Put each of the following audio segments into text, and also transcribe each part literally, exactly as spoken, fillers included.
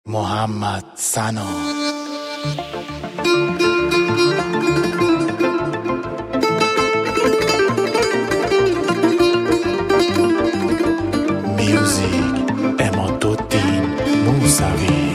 محمد سنا. میوزیک عمادالدین موسوی.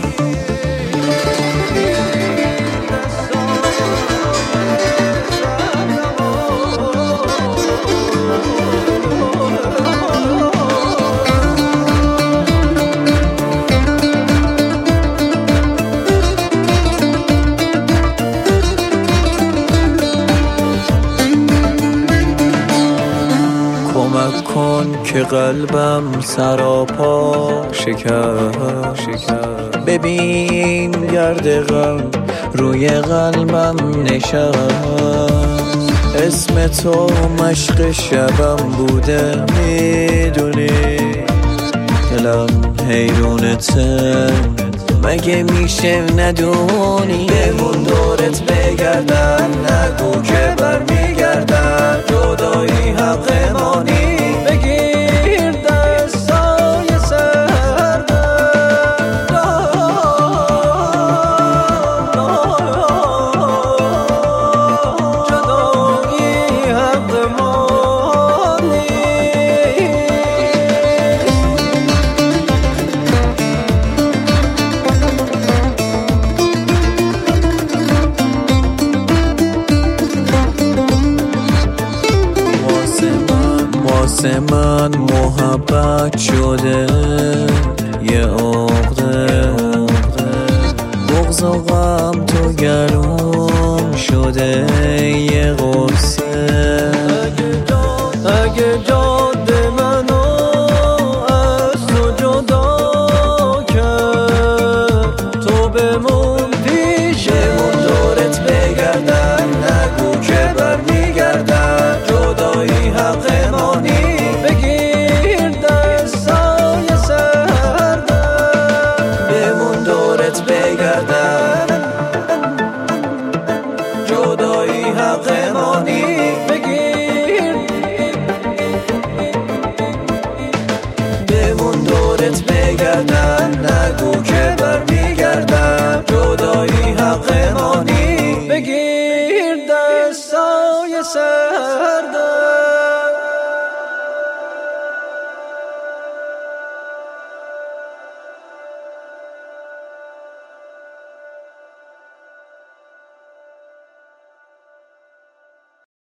کمک کن که قلبم سراپا شکست، ببین گرد غم روی قلبم نشست. اسم تو مشق شبم بوده میدونی، دلم حیرونته مگه میشه ندونی. بمون دورت بگردن، نگو که برمیگردن. جدایی حق مانی، بگیر دستای سردم. جدایی حق مانی. واسه من محبت شده یه عقده، بغض و غم تو گلوم شده یه غصه. اگه جاده منو از تو جدا کرد، تو به